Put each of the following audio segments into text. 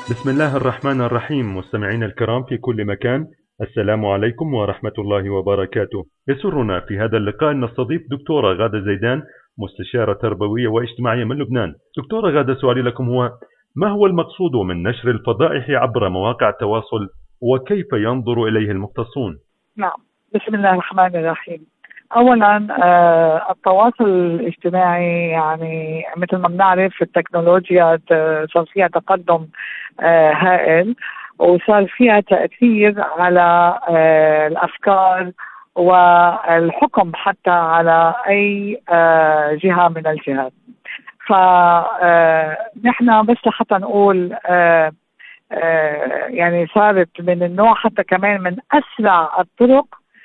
بسم الله الرحمن الرحيم. مستمعينا الكرام في كل مكان، السلام عليكم ورحمة الله وبركاته. يسرنا في هذا اللقاء أن نستضيف دكتورة غادة زيدان، مستشارة تربوية واجتماعية من لبنان. دكتورة غادة، سؤالي لكم هو: ما هو المقصود من نشر الفضائح عبر مواقع التواصل، وكيف ينظر إليه المختصون؟ نعم، بسم الله الرحمن الرحيم. أولا التواصل الاجتماعي، يعني مثل ما بنعرف التكنولوجيا صار فيها تقدم هائل، وصار فيها تأثير على الأفكار والحكم حتى على أي جهة من الجهات. فنحن بس حتى نقول يعني صارت من النوع حتى كمان من أسرع الطرق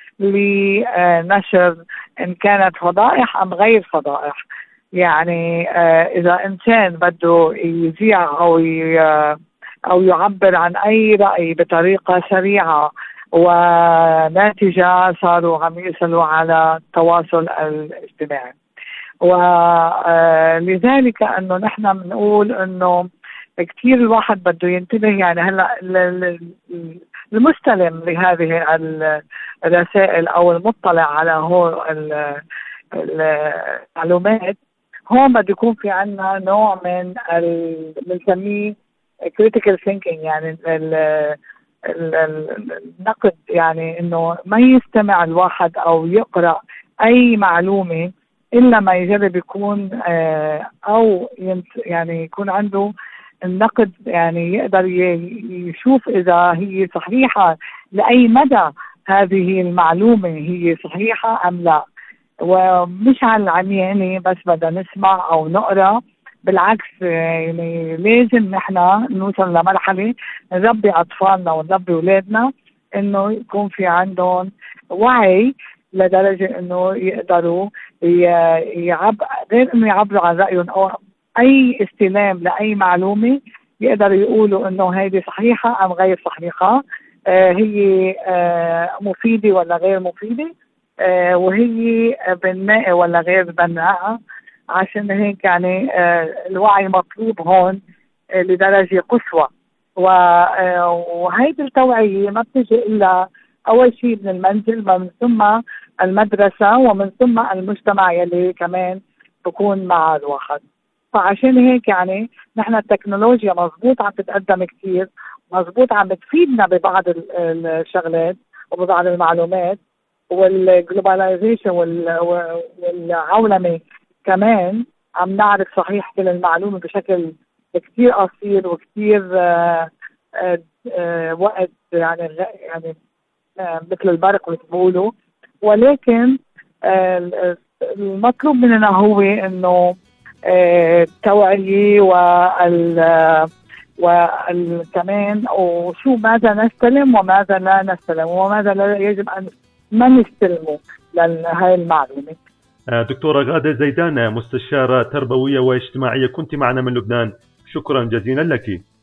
لنشر إن كانت فضائح أم غير فضائح. يعني إذا إنسان بده يذيع أو يعبر عن أي رأي بطريقة سريعة وناتجة، صاروا عم يرسلوا على التواصل الاجتماعي. ولذلك أنه نحن بنقول أنه كثير الواحد بده ينتبه. يعني هلا المستلم لهذه الرسائل او المطلع على هو المعلومات، هون بده يكون في عندنا نوع من بنسميه critical thinking، يعني النقد. يعني انه ما يستمع الواحد او يقرأ اي معلومة الا ما يجرب يكون او يعني يكون عنده النقد، يعني يقدر يشوف إذا هي صحيحة، لأي مدى هذه المعلومة هي صحيحة أم لا. ومش على العمياني بس بدنا نسمع أو نقرأ، بالعكس يعني لازم نحن نوصل لمرحلة نربي أطفالنا ونربي أولادنا إنه يكون في عندهم وعي لدرجة إنه يقدروا غير إنه يعبروا عن رأيهم أو أي استلام لأي معلومة يقدروا يقولوا إنه هذه صحيحة أم غير صحيحة، هي مفيدة ولا غير مفيدة، وهي بناءة ولا غير بناءة. عشان هيك يعني الوعي مطلوب هون لدرجة قصوى. وهيدي التوعية ما بتجي إلا أول شيء من المنزل، ومن ثم المدرسة، ومن ثم المجتمع يلي كمان بكون مع الواحد. فعشان هيك يعني نحن التكنولوجيا مظبوط عم تتقدم كثير، مظبوط عم بتفيدنا ببعض الشغلات وببعض المعلومات، والجلوباليزيشن والعولمة كمان عم نعرف صحيح كل المعلومة بشكل كثير قصير وكثير وقت، يعني مثل البرق مثل بيقولوا. ولكن المطلوب مننا هو انه التوعية وكمان وشو ماذا نستلم وماذا لا نستلم وماذا لا يجب أن ما نستلمه لهذه المعلومة. دكتورة غادة زيدان، مستشارة تربوية واجتماعية، كنت معنا من لبنان. شكرا جزيلا لك.